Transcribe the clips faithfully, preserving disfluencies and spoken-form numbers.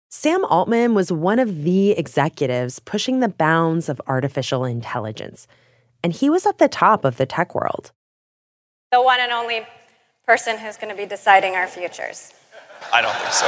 Sam Altman was one of the executives pushing the bounds of artificial intelligence, and he was at the top of the tech world. The one and only person who's going to be deciding our futures. I don't think so.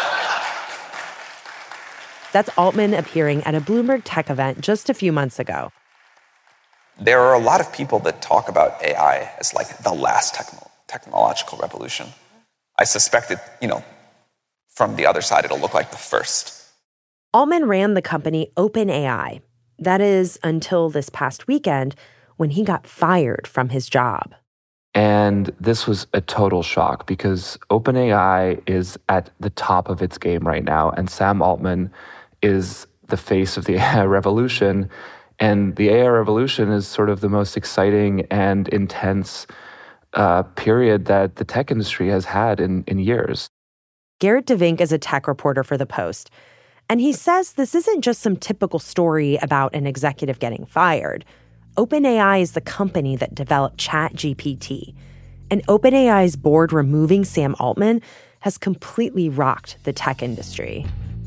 That's Altman appearing at a Bloomberg Tech event just a few months ago. There are a lot of people that talk about A I as like the last techno- technological revolution. I suspect that, you know, from the other side, it'll look like the first. Altman ran the company OpenAI. That is, until this past weekend when he got fired from his job. And this was a total shock because OpenAI is at the top of its game right now, and Sam Altman is the face of the A I revolution. And the A I revolution is sort of the most exciting and intense uh, period that the tech industry has had in, in years. Garrett DeVink is a tech reporter for The Post, and he says this isn't just some typical story about an executive getting fired. OpenAI is the company that developed ChatGPT, and OpenAI's board removing Sam Altman has completely rocked the tech industry.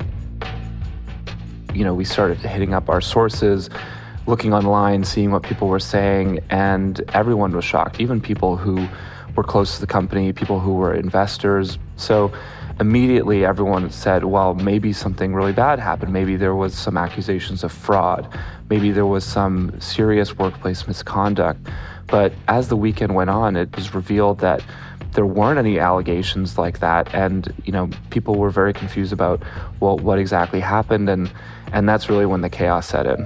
You know, we started hitting up our sources, looking online, seeing what people were saying, and everyone was shocked, even people who were close to the company, people who were investors. So immediately everyone said, well, maybe something really bad happened. Maybe there was some accusations of fraud. Maybe there was some serious workplace misconduct. But as the weekend went on, it was revealed that there weren't any allegations like that. And, you know, people were very confused about, well, what exactly happened? And, and that's really when the chaos set in.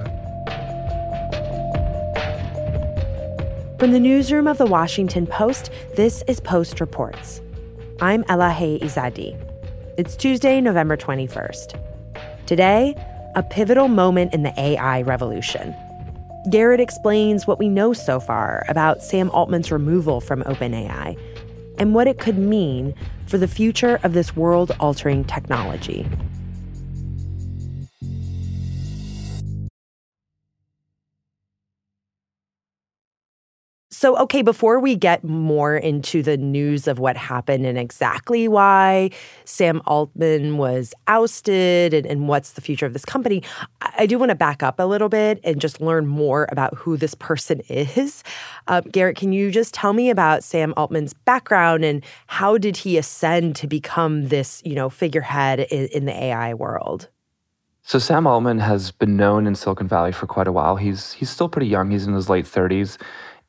From the newsroom of The Washington Post, this is Post Reports. I'm Elahe Izadi. It's Tuesday, November twenty-first. Today, a pivotal moment in the A I revolution. Garrett explains what we know so far about Sam Altman's removal from OpenAI and what it could mean for the future of this world-altering technology. So, okay, before we get more into the news of what happened and exactly why Sam Altman was ousted and, and what's the future of this company, I do want to back up a little bit and just learn more about who this person is. Uh, Garrett, can you just tell me about Sam Altman's background and how did he ascend to become this, you know, figurehead in, in the A I world? So Sam Altman has been known in Silicon Valley for quite a while. He's he's still pretty young. He's in his late thirties.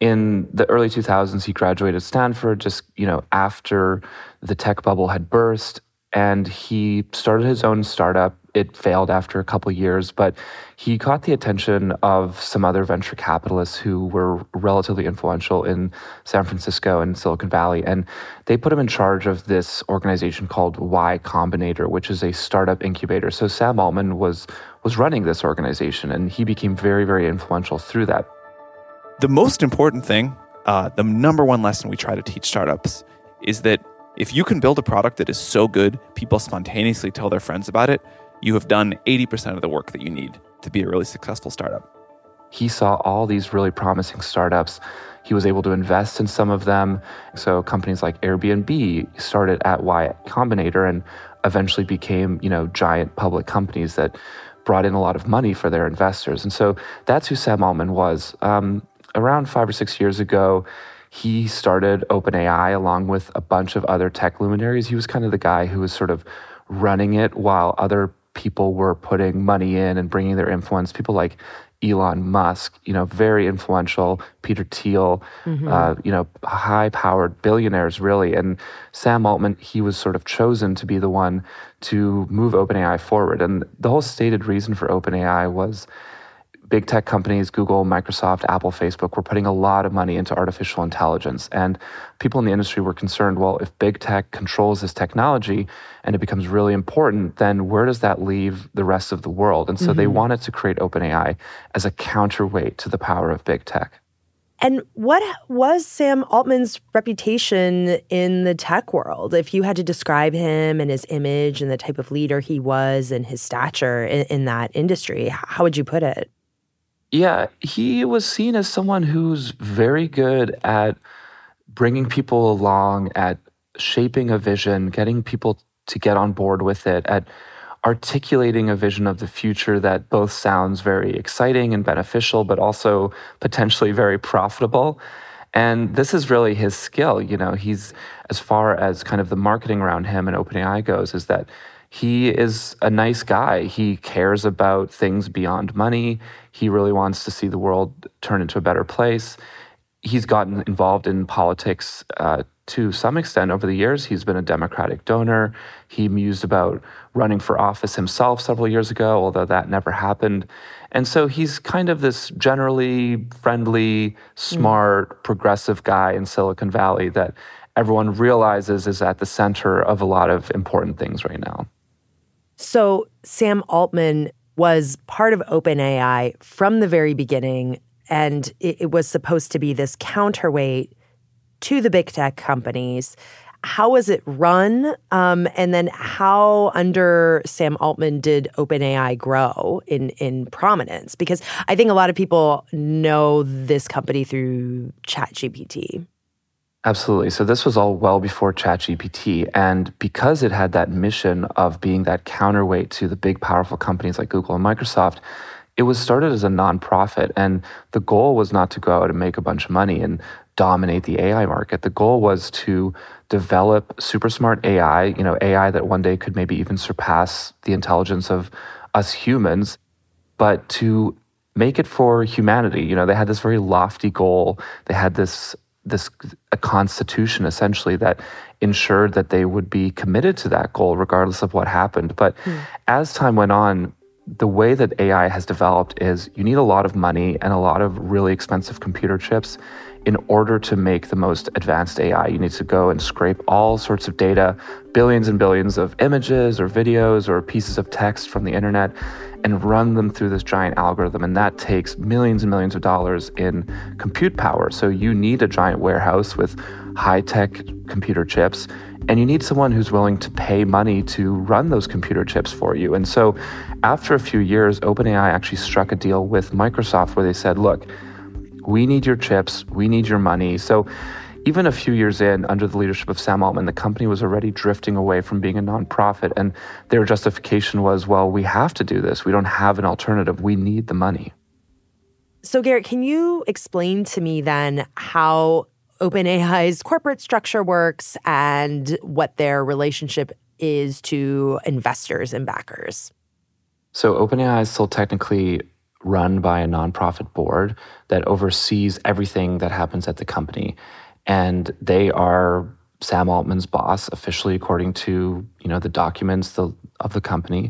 In the early two thousands, he graduated Stanford just, you know, after the tech bubble had burst, and he started his own startup. It failed after a couple of years, but he caught the attention of some other venture capitalists who were relatively influential in San Francisco and Silicon Valley, and they put him in charge of this organization called Y Combinator, which is a startup incubator. So Sam Altman was was running this organization, and he became very, very influential through that. The most important thing, uh, the number one lesson we try to teach startups is that if you can build a product that is so good, people spontaneously tell their friends about it, you have done eighty percent of the work that you need to be a really successful startup. He saw all these really promising startups. He was able to invest in some of them. So companies like Airbnb started at Y Combinator and eventually became, you know, giant public companies that brought in a lot of money for their investors. And so that's who Sam Altman was. Um, Around five or six years ago, he started OpenAI along with a bunch of other tech luminaries. He was kind of the guy who was sort of running it while other people were putting money in and bringing their influence. People like Elon Musk, you know, very influential, Peter Thiel, mm-hmm. uh, you know, high-powered billionaires, really. And Sam Altman, he was sort of chosen to be the one to move OpenAI forward. And the whole stated reason for OpenAI was big tech companies, Google, Microsoft, Apple, Facebook, were putting a lot of money into artificial intelligence. And people in the industry were concerned, well, if big tech controls this technology and it becomes really important, then where does that leave the rest of the world? And so mm-hmm. they wanted to create OpenAI as a counterweight to the power of big tech. And what was Sam Altman's reputation in the tech world? If you had to describe him and his image and the type of leader he was and his stature in, in that industry, how would you put it? Yeah, he was seen as someone who's very good at bringing people along, at shaping a vision, getting people to get on board with it, at articulating a vision of the future that both sounds very exciting and beneficial, but also potentially very profitable. And this is really his skill. You know, he's, as far as kind of the marketing around him and OpenAI goes, is that he is a nice guy. He cares about things beyond money. He really wants to see the world turn into a better place. He's gotten involved in politics uh, to some extent over the years. He's been a Democratic donor. He mused about running for office himself several years ago, although that never happened. And so he's kind of this generally friendly, smart, mm. progressive guy in Silicon Valley that everyone realizes is at the center of a lot of important things right now. So Sam Altman was part of OpenAI from the very beginning, and it, it was supposed to be this counterweight to the big tech companies. How was it run? Um, and then how, under Sam Altman, did OpenAI grow in, in prominence? Because I think a lot of people know this company through ChatGPT. Absolutely. So this was all well before ChatGPT. And because it had that mission of being that counterweight to the big, powerful companies like Google and Microsoft, it was started as a nonprofit. And the goal was not to go out and make a bunch of money and dominate the A I market. The goal was to develop super smart A I, you know, A I that one day could maybe even surpass the intelligence of us humans, but to make it for humanity. You know, they had this very lofty goal. They had this this a constitution essentially that ensured that they would be committed to that goal regardless of what happened. But mm. as time went on, the way that A I has developed is you need a lot of money and a lot of really expensive computer chips in order to make the most advanced A I. You need to go and scrape all sorts of data, billions and billions of images or videos or pieces of text from the internet, and run them through this giant algorithm. And that takes millions and millions of dollars in compute power. So you need a giant warehouse with high-tech computer chips, and you need someone who's willing to pay money to run those computer chips for you. And so after a few years, OpenAI actually struck a deal with Microsoft where they said, look, we need your chips, we need your money. So even a few years in, under the leadership of Sam Altman, the company was already drifting away from being a nonprofit. And their justification was, well, we have to do this. We don't have an alternative. We need the money. So Garrett, can you explain to me then how OpenAI's corporate structure works and what their relationship is to investors and backers? So OpenAI is still technically run by a nonprofit board that oversees everything that happens at the company. And they are Sam Altman's boss, officially according to, you know, the documents the, of the company.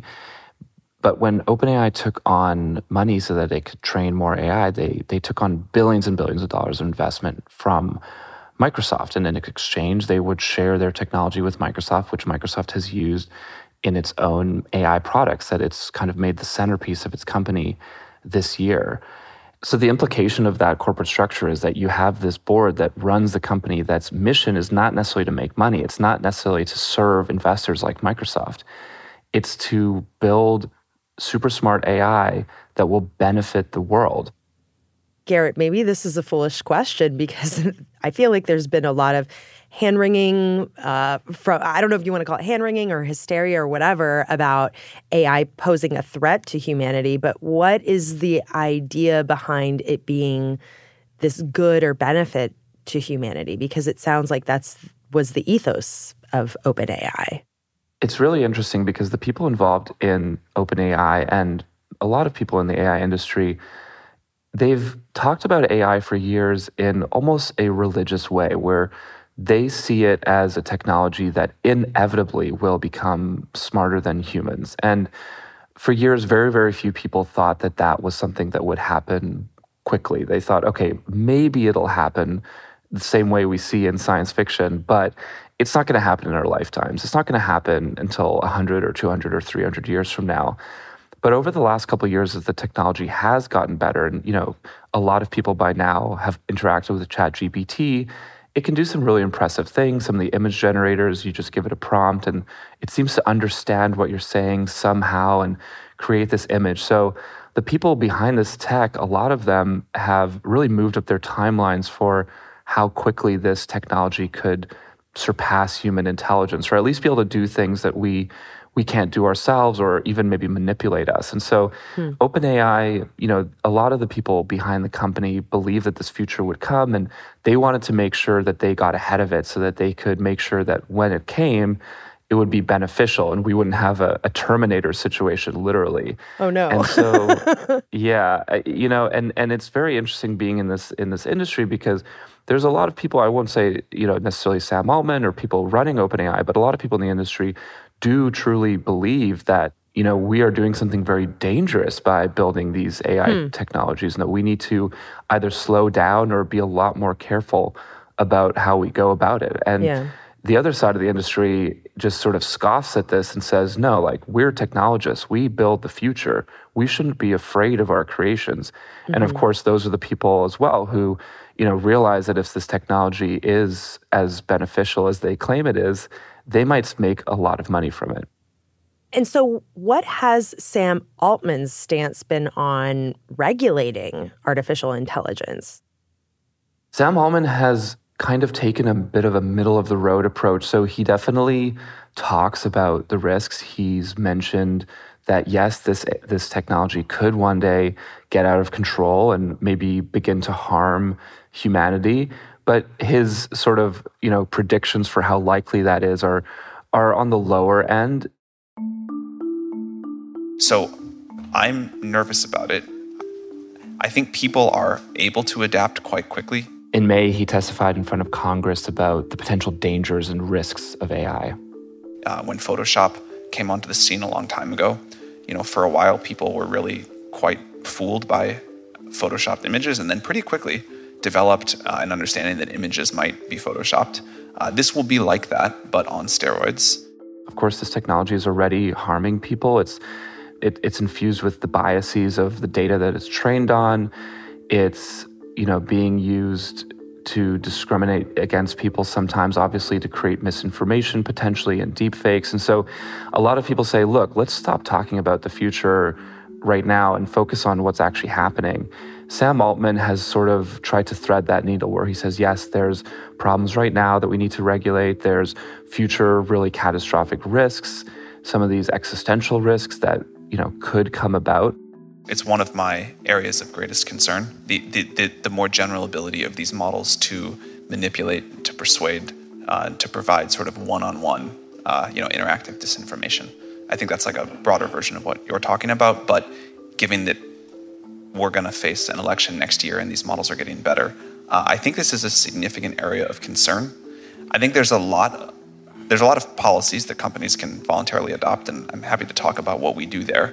But when OpenAI took on money so that they could train more A I, they they took on billions and billions of dollars of investment from Microsoft. And in exchange, they would share their technology with Microsoft, which Microsoft has used in its own A I products that it's kind of made the centerpiece of its company this year. So the implication of that corporate structure is that you have this board that runs the company that's mission is not necessarily to make money. It's not necessarily to serve investors like Microsoft. It's to build super smart A I that will benefit the world. Garrett, maybe this is a foolish question because I feel like there's been a lot of hand-wringing, uh, from, I don't know if you want to call it hand-wringing or hysteria or whatever, about A I posing a threat to humanity. But what is the idea behind it being this good or benefit to humanity? Because it sounds like that's was the ethos of OpenAI. It's really interesting because the people involved in OpenAI and a lot of people in the A I industry, they've talked about A I for years in almost a religious way where they see it as a technology that inevitably will become smarter than humans. And for years, very, very few people thought that that was something that would happen quickly. They thought, okay, maybe it'll happen the same way we see in science fiction, but it's not going to happen in our lifetimes. It's not going to happen until one hundred or two hundred or three hundred years from now. But over the last couple of years, as the technology has gotten better, and you know, a lot of people by now have interacted with ChatGPT, it can do some really impressive things. Some of the image generators, you just give it a prompt and it seems to understand what you're saying somehow and create this image. So the people behind this tech, a lot of them have really moved up their timelines for how quickly this technology could surpass human intelligence, or at least be able to do things that we we can't do ourselves or even maybe manipulate us. And so hmm. OpenAI, you know, a lot of the people behind the company believe that this future would come, and they wanted to make sure that they got ahead of it so that they could make sure that when it came, it would be beneficial and we wouldn't have a, a Terminator situation, literally. Oh no. And so, yeah, you know, and, and it's very interesting being in this in this industry because there's a lot of people, I won't say, you know, necessarily Sam Altman or people running OpenAI, but a lot of people in the industry do truly believe that, you know, we are doing something very dangerous by building these A I hmm. technologies, and that we need to either slow down or be a lot more careful about how we go about it. And yeah. the other side of the industry just sort of scoffs at this and says, no, like, we're technologists. We build the future. We shouldn't be afraid of our creations. Mm-hmm. And of course, those are the people as well who, you know, realize that if this technology is as beneficial as they claim it is, they might make a lot of money from it. And so what has Sam Altman's stance been on regulating artificial intelligence? Sam Altman has kind of taken a bit of a middle-of-the-road approach. So he definitely talks about the risks. He's mentioned that, yes, this this technology could one day get out of control and maybe begin to harm humanity. But his sort of, you know, predictions for how likely that is are are on the lower end. So I'm nervous about it. I think people are able to adapt quite quickly. In May, he testified in front of Congress about the potential dangers and risks of A I. Uh, when Photoshop came onto the scene a long time ago, you know, for a while, people were really quite fooled by Photoshopped images, and then pretty quickly developed uh, an understanding that images might be Photoshopped. Uh, this will be like that, but on steroids. Of course, this technology is already harming people. It's it, it's infused with the biases of the data that it's trained on. It's, you know, being used to discriminate against people sometimes, obviously, to create misinformation potentially and deepfakes. And so a lot of people say, look, let's stop talking about the future right now and focus on what's actually happening. Sam Altman has sort of tried to thread that needle where he says, yes, there's problems right now that we need to regulate. There's future really catastrophic risks, some of these existential risks that, you know, could come about. It's one of my areas of greatest concern, the, the, the, the more general ability of these models to manipulate, to persuade, uh, to provide sort of one-on-one, uh, you know, interactive disinformation. I think that's like a broader version of what you're talking about, but given that we're going to face an election next year and these models are getting better, uh, I think this is a significant area of concern. I think there's a lot, there's a lot of policies that companies can voluntarily adopt, and I'm happy to talk about what we do there.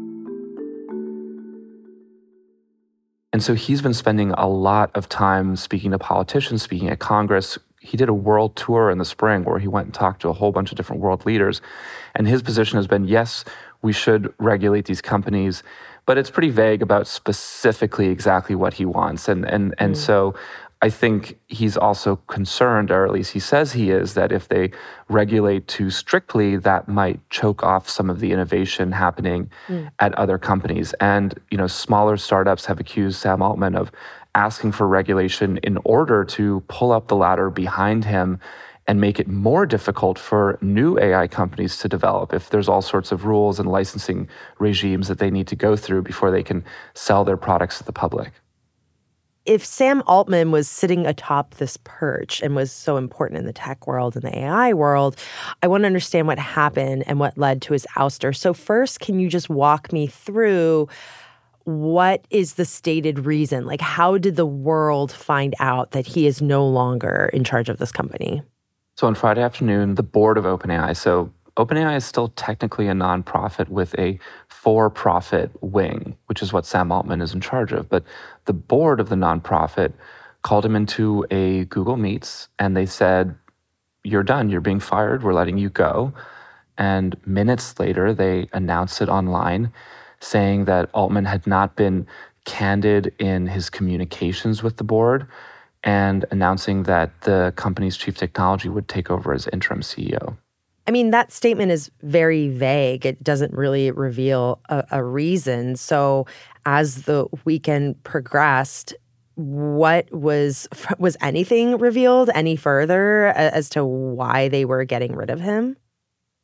And so he's been spending a lot of time speaking to politicians, speaking at Congress. He did a world tour in the spring where he went and talked to a whole bunch of different world leaders. And his position has been, yes, we should regulate these companies, but it's pretty vague about specifically exactly what he wants. And and and mm. so I think he's also concerned, or at least he says he is, that if they regulate too strictly, that might choke off some of the innovation happening mm. at other companies. And, you know, smaller startups have accused Sam Altman of asking for regulation in order to pull up the ladder behind him and make it more difficult for new A I companies to develop if there's all sorts of rules and licensing regimes that they need to go through before they can sell their products to the public. If Sam Altman was sitting atop this perch and was so important in the tech world and the A I world, I want to understand what happened and what led to his ouster. So first, can you just walk me through what is the stated reason? Like, how did the world find out that he is no longer in charge of this company? So on Friday afternoon, the board of OpenAI, so OpenAI is still technically a nonprofit with a for-profit wing, which is what Sam Altman is in charge of. But the board of the nonprofit called him into a Google Meets, and they said, you're done. You're being fired. We're letting you go. And minutes later, they announced it online, saying that Altman had not been candid in his communications with the board, and announcing that the company's chief technology would take over as interim C E O. I mean, that statement is very vague. It doesn't really reveal a, a reason. So as the weekend progressed, what was, was anything revealed any further as to why they were getting rid of him?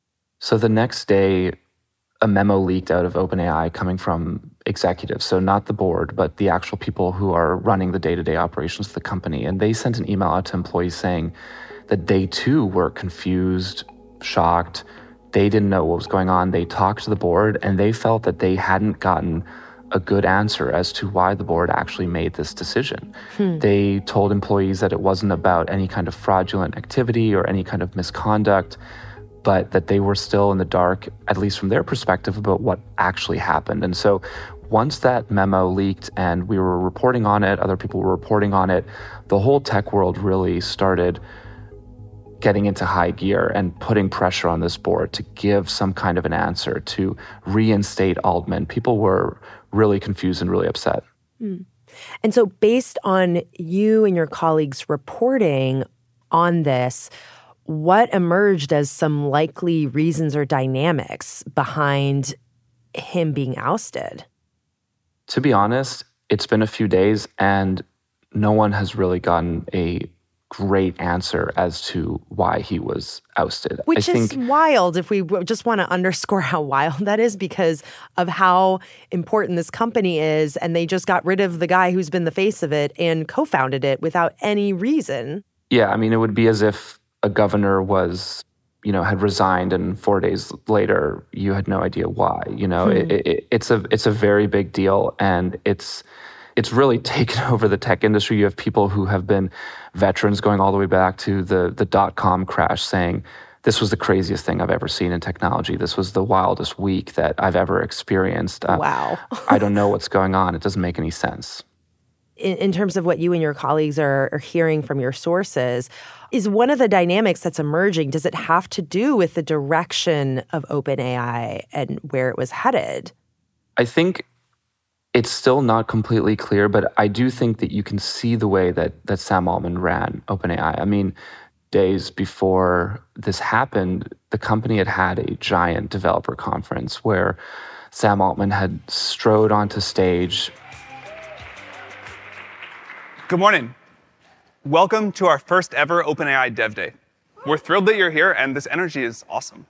So the next day, a memo leaked out of OpenAI coming from executives, so not the board, but the actual people who are running the day-to-day operations of the company. And they sent an email out to employees saying that they too were confused, shocked. They didn't know what was going on. They talked to the board and they felt that they hadn't gotten a good answer as to why the board actually made this decision. Hmm. They told employees that it wasn't about any kind of fraudulent activity or any kind of misconduct, but that they were still in the dark, at least from their perspective, about what actually happened. And so once that memo leaked and we were reporting on it, other people were reporting on it, the whole tech world really started getting into high gear and putting pressure on this board to give some kind of an answer, to reinstate Altman. People were really confused and really upset. Mm. And so based on you and your colleagues reporting on this, what emerged as some likely reasons or dynamics behind him being ousted? To be honest, it's been a few days and no one has really gotten a great answer as to why he was ousted. Which I is think, wild if we just want to underscore how wild that is because of how important this company is. And they just got rid of the guy who's been the face of it and co-founded it without any reason. Yeah, I mean, it would be as if a governor was, you know, had resigned and four days later you had no idea why. You know, hmm. it, it, it's a it's a very big deal, and it's it's really taken over the tech industry. You have people who have been veterans going all the way back to the the dot-com crash saying, this was the craziest thing I've ever seen in technology. This was the wildest week that I've ever experienced. Uh, wow. I don't know what's going on. It doesn't make any sense. In, in terms of what you and your colleagues are, are hearing from your sources, is one of the dynamics that's emerging, does it have to do with the direction of OpenAI and where it was headed? I think it's still not completely clear, but I do think that you can see the way that, that Sam Altman ran OpenAI. I mean, days before this happened, the company had had a giant developer conference where Sam Altman had strode onto stage. Good morning. Welcome to our first ever OpenAI Dev Day. We're thrilled that you're here, and this energy is awesome.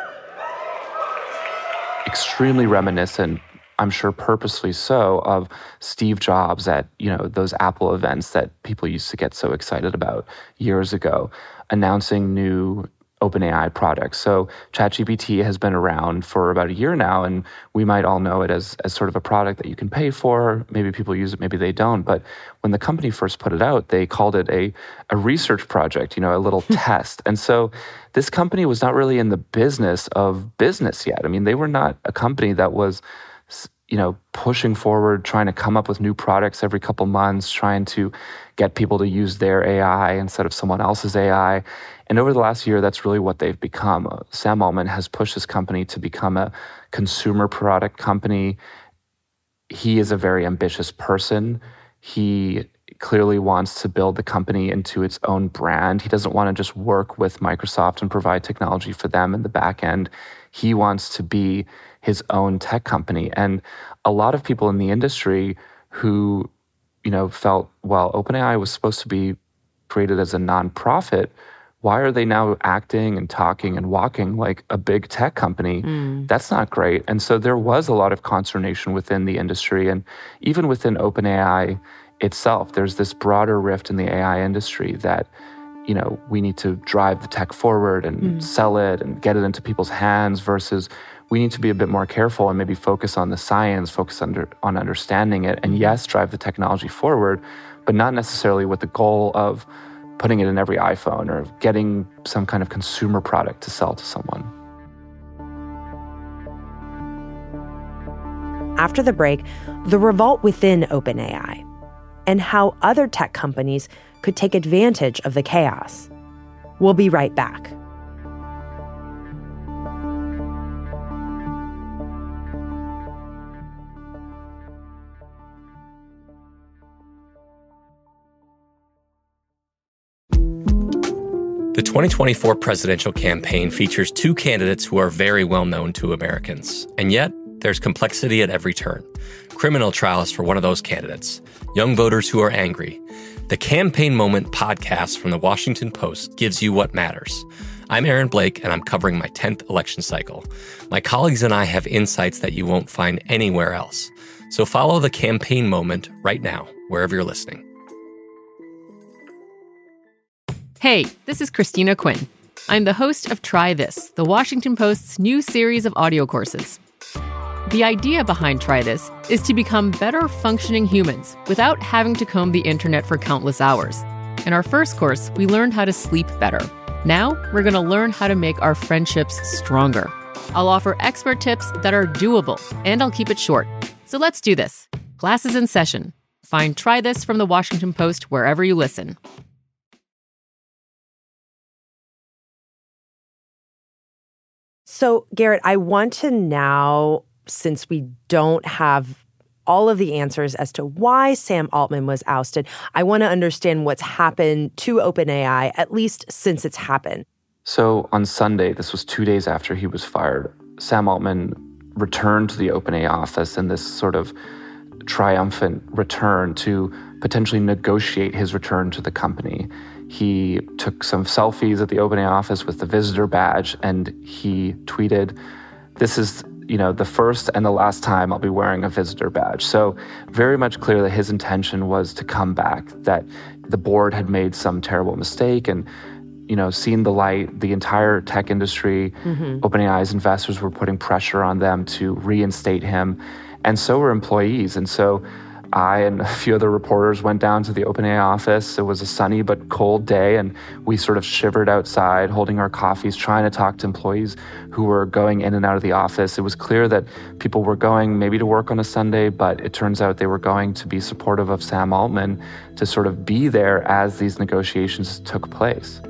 Extremely reminiscent, I'm sure purposely so, of Steve Jobs at, you know, those Apple events that people used to get so excited about years ago, announcing new OpenAI products. So ChatGPT has been around for about a year now, and we might all know it as, as sort of a product that you can pay for. Maybe people use it, maybe they don't. But when the company first put it out, they called it a, a research project, you know, a little test. And so this company was not really in the business of business yet. I mean, they were not a company that was, you know, pushing forward, trying to come up with new products every couple months, trying to get people to use their A I instead of someone else's A I. And over the last year, that's really what they've become. Uh, Sam Altman has pushed his company to become a consumer product company. He is a very ambitious person. He clearly wants to build the company into its own brand. He doesn't want to just work with Microsoft and provide technology for them in the back end. He wants to be his own tech company. And a lot of people in the industry who, you know, felt, well, OpenAI was supposed to be created as a nonprofit. Why are they now acting and talking and walking like a big tech company? Mm. That's not great. And so there was a lot of consternation within the industry. And even within OpenAI itself, there's this broader rift in the A I industry that, you know, we need to drive the tech forward and mm. sell it and get it into people's hands versus we need to be a bit more careful and maybe focus on the science, focus under, on understanding it. And yes, drive the technology forward, but not necessarily with the goal of putting it in every iPhone or getting some kind of consumer product to sell to someone. After the break, the revolt within OpenAI and how other tech companies could take advantage of the chaos. We'll be right back. The twenty twenty-four presidential campaign features two candidates who are very well known to Americans. And yet, there's complexity at every turn. Criminal trials for one of those candidates. Young voters who are angry. The Campaign Moment podcast from the Washington Post gives you what matters. I'm Aaron Blake, and I'm covering my tenth election cycle. My colleagues and I have insights that you won't find anywhere else. So follow the campaign moment right now, wherever you're listening. Hey, this is Christina Quinn. I'm the host of Try This, the Washington Post's new series of audio courses. The idea behind Try This is to become better functioning humans without having to comb the internet for countless hours. In our first course, we learned how to sleep better. Now, we're going to learn how to make our friendships stronger. I'll offer expert tips that are doable, and I'll keep it short. So let's do this. Class is in session. Find Try This from the Washington Post wherever you listen. So, Garrett, I want to now, since we don't have all of the answers as to why Sam Altman was ousted, I want to understand what's happened to OpenAI, at least since it's happened. So on Sunday, this was two days after he was fired, Sam Altman returned to the OpenAI office in this sort of triumphant return to potentially negotiate his return to the company. He took some selfies at the OpenAI office with the visitor badge, and he tweeted, "This is, you know, the first and the last time I'll be wearing a visitor badge." So very much clear that his intention was to come back, that the board had made some terrible mistake and, you know, seen the light. The entire tech industry, mm-hmm. OpenAI's investors were putting pressure on them to reinstate him, and so were employees. And so I and a few other reporters went down to the OpenAI office. It was a sunny but cold day, and we sort of shivered outside, holding our coffees, trying to talk to employees who were going in and out of the office. It was clear that people were going maybe to work on a Sunday, but it turns out they were going to be supportive of Sam Altman, to sort of be there as these negotiations took place.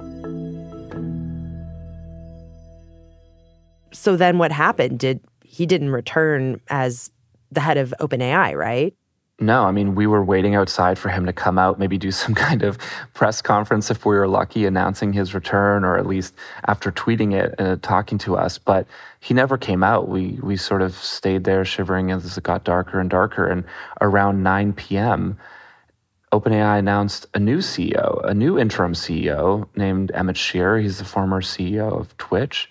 So then what happened? Did he didn't return as the head of OpenAI, right? No, I mean, we were waiting outside for him to come out, maybe do some kind of press conference if we were lucky, announcing his return, or at least after tweeting it and uh, talking to us. But he never came out. We we sort of stayed there shivering as it got darker and darker. And around nine p.m., OpenAI announced a new C E O, a new interim C E O named Emmett Shear. He's the former C E O of Twitch.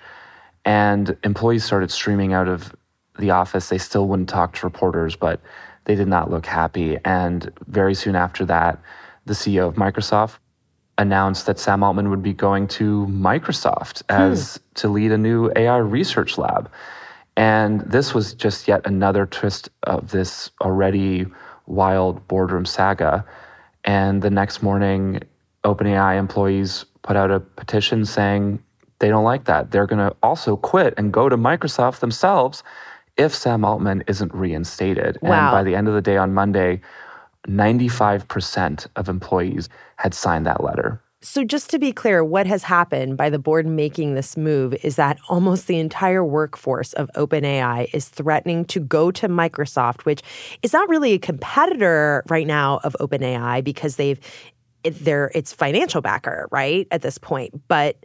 And employees started streaming out of the office. They still wouldn't talk to reporters, but they did not look happy. And very soon after that, the C E O of Microsoft announced that Sam Altman would be going to Microsoft as hmm. to lead a new A I research lab. And this was just yet another twist of this already wild boardroom saga. And the next morning, OpenAI employees put out a petition saying they don't like that. They're going to also quit and go to Microsoft themselves if Sam Altman isn't reinstated. Wow. And by the end of the day on Monday, ninety-five percent of employees had signed that letter. So just to be clear, what has happened by the board making this move is that almost the entire workforce of OpenAI is threatening to go to Microsoft, which is not really a competitor right now of OpenAI because they've they're its financial backer, right, at this point. But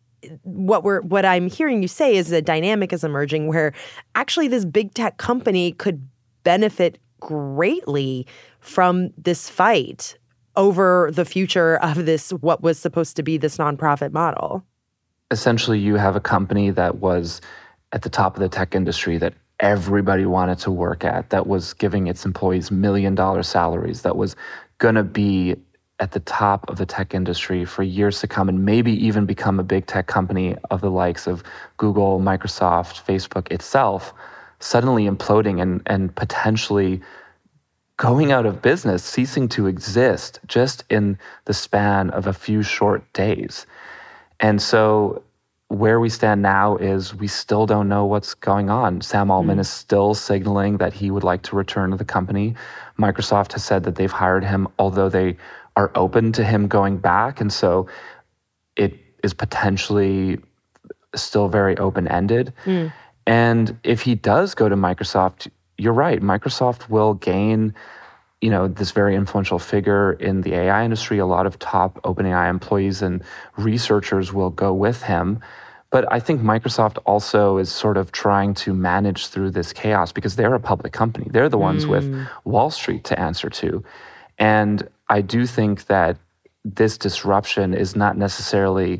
what we're what I'm hearing you say is a dynamic is emerging where actually this big tech company could benefit greatly from this fight over the future of this, what was supposed to be this nonprofit model. Essentially, you have a company that was at the top of the tech industry that everybody wanted to work at, that was giving its employees million dollar salaries, that was going to be at the top of the tech industry for years to come, and maybe even become a big tech company of the likes of Google, Microsoft, Facebook itself, suddenly imploding and, and potentially going out of business, ceasing to exist just in the span of a few short days. And so where we stand now is we still don't know what's going on. Sam Altman mm. is still signaling that he would like to return to the company. Microsoft has said that they've hired him, although they are open to him going back. And so it is potentially still very open-ended. Mm. And if he does go to Microsoft, you're right, Microsoft will gain, you know, this very influential figure in the A I industry. A lot of top OpenAI employees and researchers will go with him. But I think Microsoft also is sort of trying to manage through this chaos because they're a public company. They're the ones mm. with Wall Street to answer to. And I do think that this disruption is not necessarily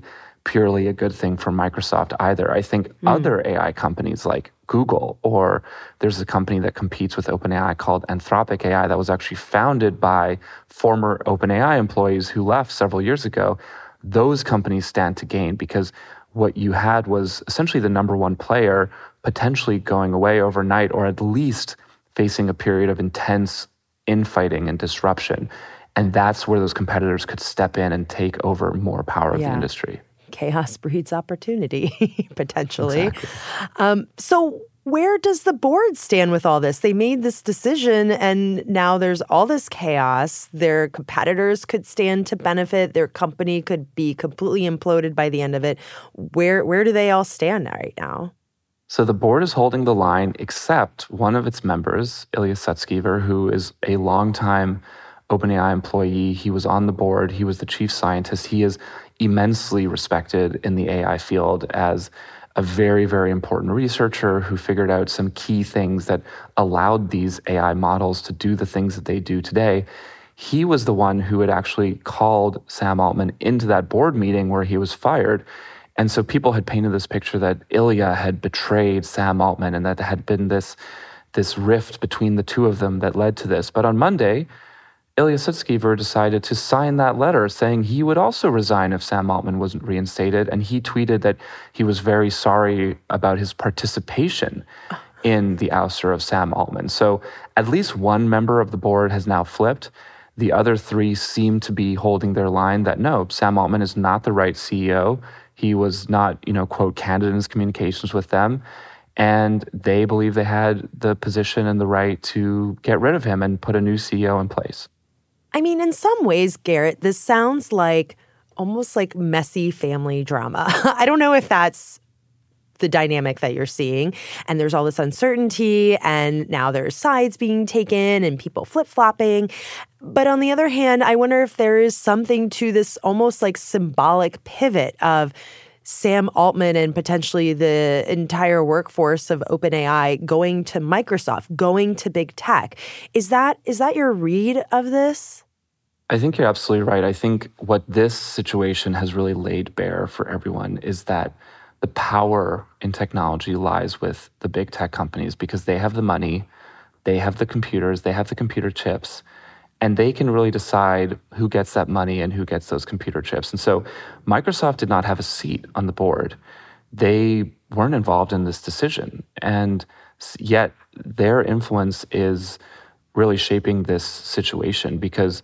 purely a good thing for Microsoft either. I think mm. other A I companies like Google, or there's a company that competes with OpenAI called Anthropic A I that was actually founded by former OpenAI employees who left several years ago. Those companies stand to gain because what you had was essentially the number one player potentially going away overnight, or at least facing a period of intense infighting and disruption. And that's where those competitors could step in and take over more power of yeah. the industry. Chaos breeds opportunity, potentially. Exactly. Um, so where does the board stand with all this? They made this decision, and now there's all this chaos. Their competitors could stand to benefit. Their company could be completely imploded by the end of it. Where, where do they all stand right now? So the board is holding the line, except one of its members, Ilya Sutskever, who is a longtime OpenAI employee. He was on the board. He was the chief scientist. He is immensely respected in the A I field as a very, very important researcher who figured out some key things that allowed these A I models to do the things that they do today. He was the one who had actually called Sam Altman into that board meeting where he was fired. And so people had painted this picture that Ilya had betrayed Sam Altman and that there had been this, this rift between the two of them that led to this. But on Monday, Ilya Sutskever decided to sign that letter saying he would also resign if Sam Altman wasn't reinstated. And he tweeted that he was very sorry about his participation in the ouster of Sam Altman. So at least one member of the board has now flipped. The other three seem to be holding their line that no, Sam Altman is not the right C E O. He was not, you know, quote, candid in his communications with them. And they believe they had the position and the right to get rid of him and put a new C E O in place. I mean, in some ways, Garrett, this sounds like almost like messy family drama. I don't know if that's the dynamic that you're seeing. And there's all this uncertainty, and now there's sides being taken and people flip-flopping. But on the other hand, I wonder if there is something to this almost like symbolic pivot of Sam Altman and potentially the entire workforce of OpenAI going to Microsoft, going to big tech. Is that is that your read of this? I think you're absolutely right. I think what this situation has really laid bare for everyone is that the power in technology lies with the big tech companies because they have the money, they have the computers, they have the computer chips, and they can really decide who gets that money and who gets those computer chips. And so Microsoft did not have a seat on the board. They weren't involved in this decision. And yet their influence is really shaping this situation because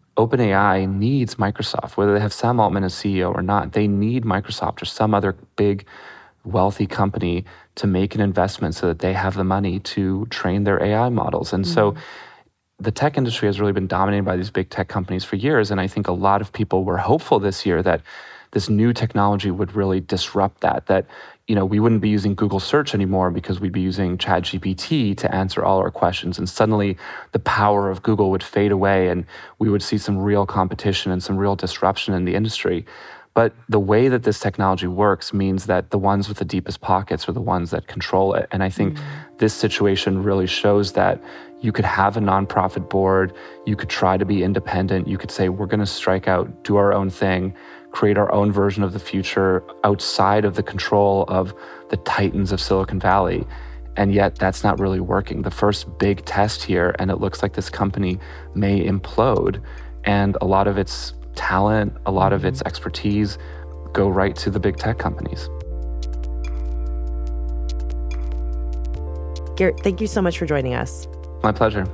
OpenAI needs Microsoft, whether they have Sam Altman as C E O or not. They need Microsoft or some other big, wealthy company to make an investment so that they have the money to train their A I models. And mm-hmm. so the tech industry has really been dominated by these big tech companies for years. And I think a lot of people were hopeful this year that this new technology would really disrupt that, that, you know, we wouldn't be using Google search anymore because we'd be using ChatGPT to answer all our questions. And suddenly the power of Google would fade away and we would see some real competition and some real disruption in the industry. But the way that this technology works means that the ones with the deepest pockets are the ones that control it. And I think mm-hmm. this situation really shows that you could have a nonprofit board, you could try to be independent, you could say, we're going to strike out, do our own thing, create our own version of the future outside of the control of the titans of Silicon Valley. And yet that's not really working. The first big test here, and it looks like this company may implode, and a lot of its talent, a lot of its expertise go right to the big tech companies. Garrett, thank you so much for joining us. My pleasure.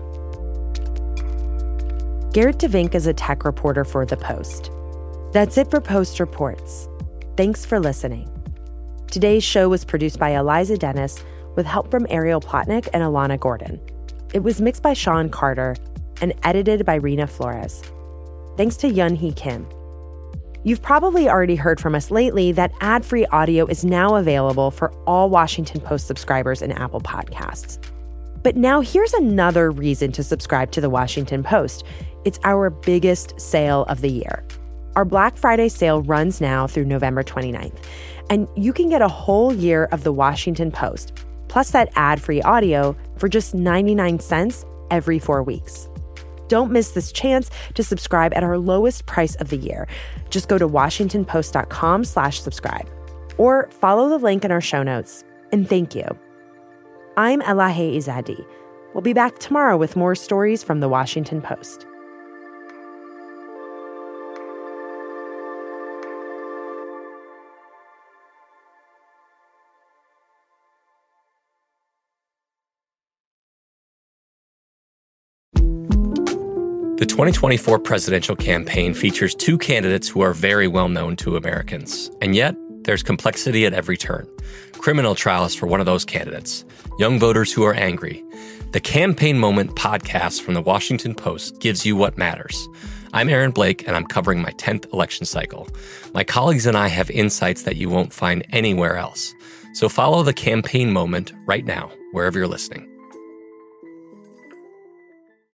Garrett DeVink is a tech reporter for The Post. That's it for Post Reports. Thanks for listening. Today's show was produced by Eliza Dennis with help from Ariel Plotnick and Alana Gordon. It was mixed by Sean Carter and edited by Rena Flores. Thanks to Yun-Hee Kim. You've probably already heard from us lately that ad-free audio is now available for all Washington Post subscribers in Apple Podcasts. But now here's another reason to subscribe to The Washington Post. It's our biggest sale of the year. Our Black Friday sale runs now through November twenty-ninth, and you can get a whole year of The Washington Post, plus that ad-free audio for just ninety-nine cents every four weeks. Don't miss this chance to subscribe at our lowest price of the year. Just go to washingtonpost.com slash subscribe or follow the link in our show notes. And thank you. I'm Elahe Izadi. We'll be back tomorrow with more stories from the Washington Post. The twenty twenty-four presidential campaign features two candidates who are very well known to Americans. And yet, there's complexity at every turn. Criminal trials for one of those candidates. Young voters who are angry. The Campaign Moment podcast from the Washington Post gives you what matters. I'm Aaron Blake, and I'm covering my tenth election cycle. My colleagues and I have insights that you won't find anywhere else. So follow The Campaign Moment right now, wherever you're listening.